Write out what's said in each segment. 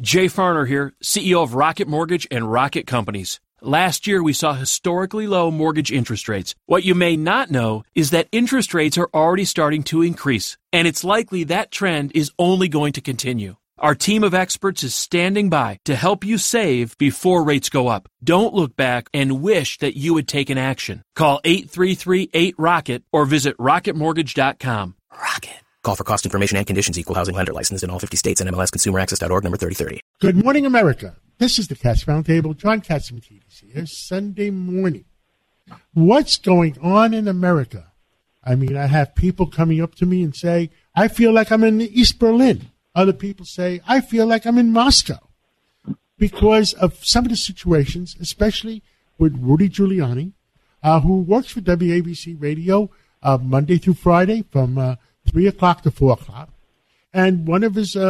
Jay Farner here, CEO of Rocket Mortgage and Rocket Companies. Last year, we saw historically low mortgage interest rates. What you may not know is that interest rates are already starting to increase, and it's likely that trend is only going to continue. Our team of experts is standing by to help you save before rates go up. Don't look back and wish that you had taken action. Call 833-8ROCKET or visit rocketmortgage.com. Rocket. Call for cost information and conditions. Equal housing lender licensed in all 50 states and MLSConsumerAccess.org number 3030. Good morning, America. This is the Cats Roundtable. John Catsimatidis here, Sunday morning. What's going on in America? I mean, I have people coming up to me and say, I feel like I'm in East Berlin. Other people say, I feel like I'm in Moscow because of some of the situations, especially with Rudy Giuliani, who works for WABC Radio Monday through Friday from 3 o'clock to 4 o'clock. And one of his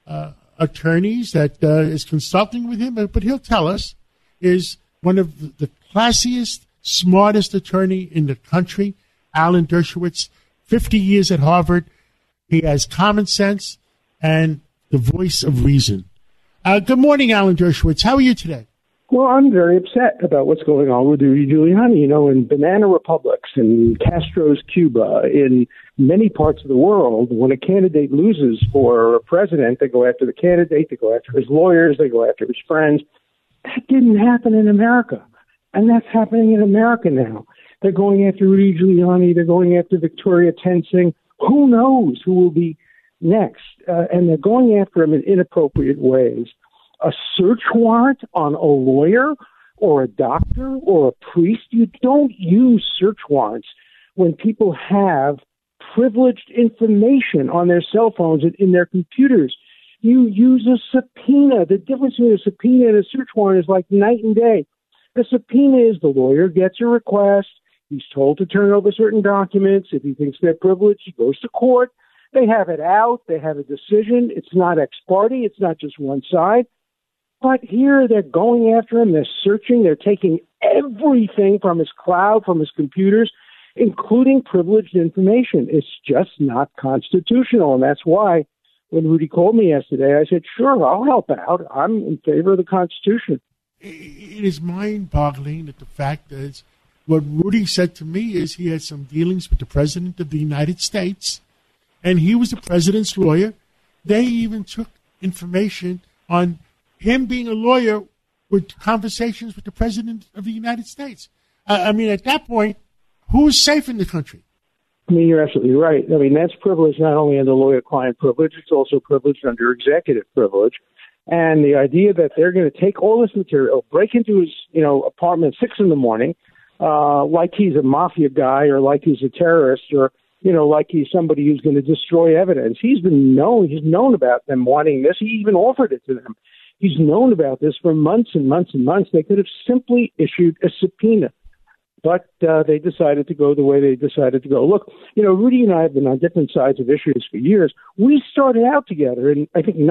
attorneys that is consulting with him, but he'll tell us, is one of the classiest, smartest attorney in the country, Alan Dershowitz, 50 years at Harvard. He has common sense and the voice of reason. Good morning, Alan Dershowitz. How are you today? Well, I'm very upset about what's going on with Rudy Giuliani. You know, in banana republics, in Castro's Cuba, in many parts of the world, when a candidate loses for a president, they go after the candidate, they go after his lawyers, they go after his friends. That didn't happen in America. And that's happening in America now. They're going after Rudy Giuliani. They're going after Victoria Tensing. Who knows who will be next? And they're going after him in inappropriate ways. A search warrant on a lawyer or a doctor or a priest. You don't use search warrants when people have privileged information on their cell phones and in their computers. You use a subpoena. The difference between a subpoena and a search warrant is like night and day. A subpoena is the lawyer gets a request. He's told to turn over certain documents. If he thinks they're privileged, he goes to court. They have it out. They have a decision. It's not ex parte. It's not just one side. But here they're going after him. They're searching. They're taking everything from his cloud, from his computers, including privileged information. It's just not constitutional. And that's why when Rudy called me yesterday, I said, sure, I'll help out. I'm in favor of the Constitution. It is mind-boggling that the fact is what Rudy said to me is he had some dealings with the President of the United States, and he was the President's lawyer. They even took information on him being a lawyer with conversations with the President of the United States. I mean, at that point, who is safe in the country? I mean, you're absolutely right. I mean, that's privilege not only under lawyer-client privilege, it's also privileged under executive privilege. And the idea that they're going to take all this material, break into his, apartment at 6 a.m, like he's a mafia guy or like he's a terrorist or, like he's somebody who's going to destroy evidence. He's known about them wanting this. He even offered it to them. He's known about this for months and months and months. They could have simply issued a subpoena, but they decided to go the way they decided to go. Look, Rudy and I have been on different sides of issues for years. We started out together in, I think,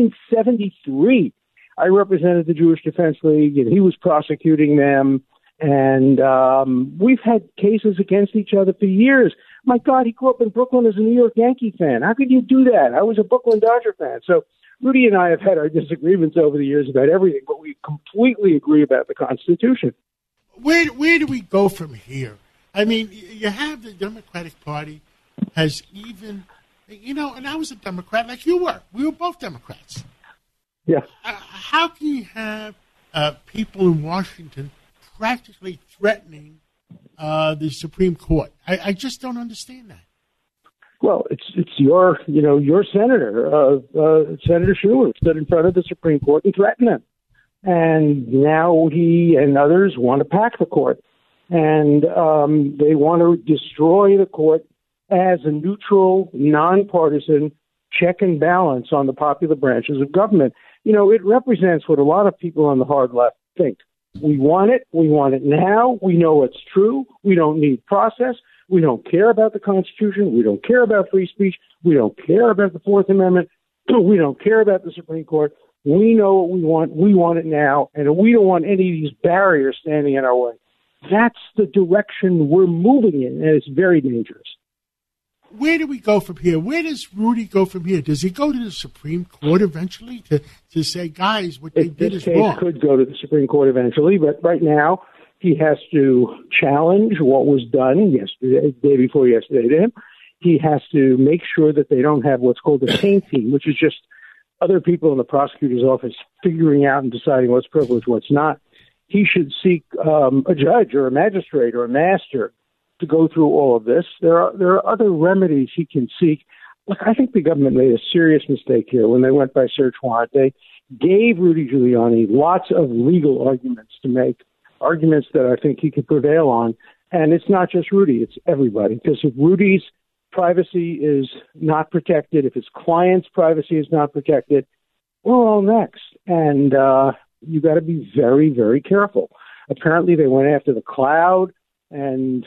1973. I represented the Jewish Defense League, and he was prosecuting them. And we've had cases against each other for years. My God, he grew up in Brooklyn as a New York Yankee fan. How could you do that? I was a Brooklyn Dodger fan. So Rudy and I have had our disagreements over the years about everything, but we completely agree about the Constitution. Where do we go from here? I mean, you have the Democratic Party has even, and I was a Democrat like you were. We were both Democrats. Yeah. How can you have people in Washington practically threatening the Supreme Court? I just don't understand that. Well, it's your senator, Senator Schumer, stood in front of the Supreme Court and threatened them. And now he and others want to pack the court. And they want to destroy the court as a neutral, nonpartisan check and balance on the popular branches of government. It represents what a lot of people on the hard left think. We want it. We want it now. We know it's true. We don't need process. We don't care about the Constitution. We don't care about free speech. We don't care about the Fourth Amendment. We don't care about the Supreme Court. We know what we want. We want it now. And we don't want any of these barriers standing in our way. That's the direction we're moving in, and it's very dangerous. where do we go from here? Where does Rudy go from here? Does he go to the Supreme Court eventually to say, guys, what they did is wrong? This case could go to the Supreme Court eventually, but right now he has to challenge what was done yesterday, day before yesterday to him. He has to make sure that they don't have what's called a taint team, which is just other people in the prosecutor's office figuring out and deciding what's privileged, what's not. He should seek a judge or a magistrate or a master to go through all of this. There are other remedies he can seek. Look, I think the government made a serious mistake here when they went by search warrant. They gave Rudy Giuliani lots of legal arguments to make, arguments that I think he could prevail on. And it's not just Rudy, it's everybody. Because if Rudy's privacy is not protected, if his client's privacy is not protected, we're all next. And you got to be very, very careful. Apparently they went after the cloud and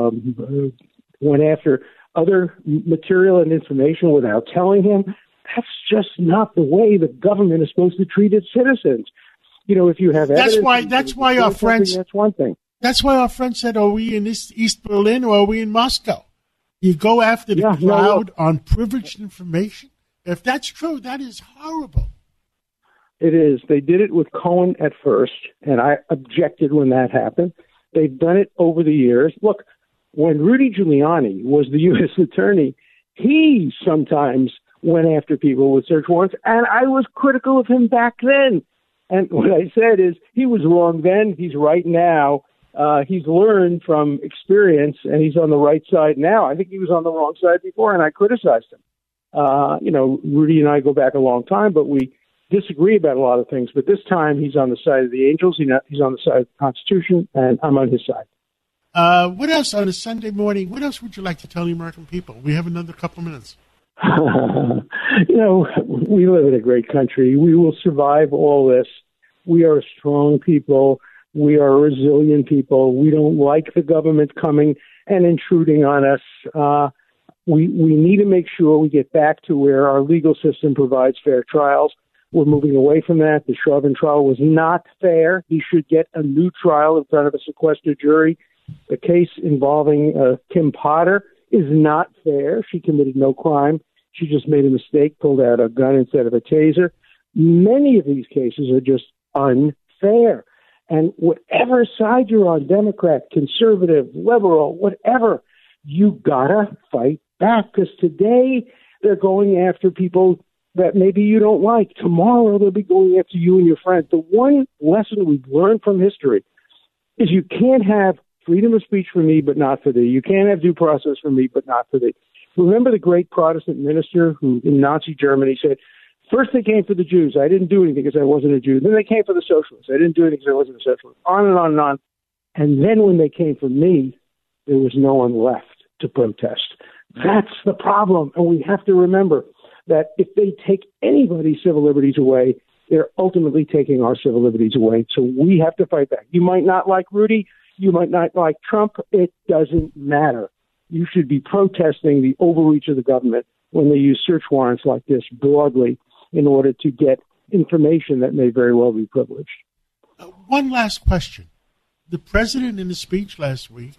went after other material and information without telling him. That's just not the way the government is supposed to treat its citizens. You know, if you have evidence, that's why our friends. That's one thing. That's why our friend said, "Are we in East Berlin or are we in Moscow?" You go after the cloud on privileged information. If that's true, that is horrible. It is. They did it with Cohen at first, and I objected when that happened. They've done it over the years. Look, when Rudy Giuliani was the U.S. attorney, he sometimes went after people with search warrants, and I was critical of him back then. And what I said is he was wrong then, he's right now. He's learned from experience, and he's on the right side now. I think he was on the wrong side before, and I criticized him. Rudy and I go back a long time, but we disagree about a lot of things. But this time, he's on the side of the angels. He's on the side of the Constitution, and I'm on his side. What else on a Sunday morning? What else would you like to tell the American people? We have another couple minutes. We live in a great country. We will survive all this. We are a strong people. We are a resilient people. We don't like the government coming and intruding on us. We need to make sure we get back to where our legal system provides fair trials. We're moving away from that. The Chauvin trial was not fair. He should get a new trial in front of a sequestered jury. The case involving Kim Potter is not fair. She committed no crime. She just made a mistake, pulled out a gun instead of a taser. Many of these cases are just unfair. And whatever side you're on, Democrat, conservative, liberal, whatever, you gotta fight back. Because today they're going after people that maybe you don't like. Tomorrow they'll be going after you and your friends. The one lesson we've learned from history is you can't have freedom of speech for me, but not for thee. You can't have due process for me, but not for thee. Remember the great Protestant minister who in Nazi Germany said, first they came for the Jews. I didn't do anything because I wasn't a Jew. Then they came for the socialists. I didn't do anything because I wasn't a socialist. On and on and on. And then when they came for me, there was no one left to protest. That's the problem. And we have to remember that if they take anybody's civil liberties away, they're ultimately taking our civil liberties away. So we have to fight back. You might not like Rudy. You might not like Trump. It doesn't matter. You should be protesting the overreach of the government when they use search warrants like this broadly in order to get information that may very well be privileged. One last question. The president in his speech last week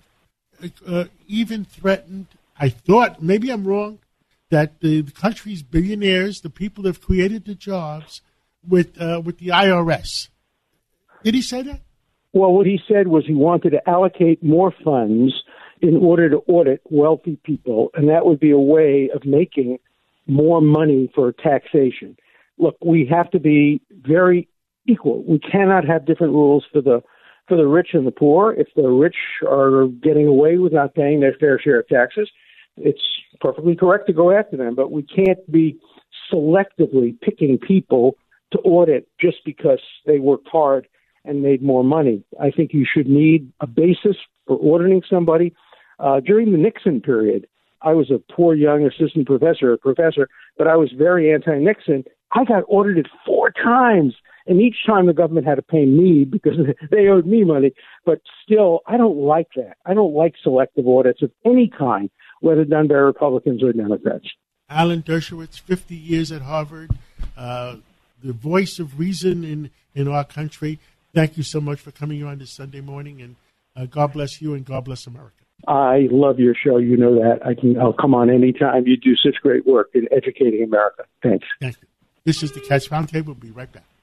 even threatened, I thought, maybe I'm wrong, that the country's billionaires, the people that have created the jobs, with the IRS. Did he say that? Well, what he said was he wanted to allocate more funds in order to audit wealthy people, and that would be a way of making more money for taxation. Look, we have to be very equal. We cannot have different rules for the rich and the poor. If the rich are getting away with not paying their fair share of taxes, it's perfectly correct to go after them, but we can't be selectively picking people to audit just because they worked hard and made more money. I think you should need a basis for auditing somebody. During the Nixon period, I was a poor young assistant professor, but I was very anti-Nixon. I got audited 4 times, and each time the government had to pay me because they owed me money. But still, I don't like that. I don't like selective audits of any kind, whether done by Republicans or Democrats. Alan Dershowitz, 50 years at Harvard, the voice of reason in our country. Thank you so much for coming on this Sunday morning, and God bless you and God bless America. I love your show. You know that. I'll come on anytime. You do such great work in educating America. Thanks. Thank you. This is the Cats Roundtable. We'll be right back.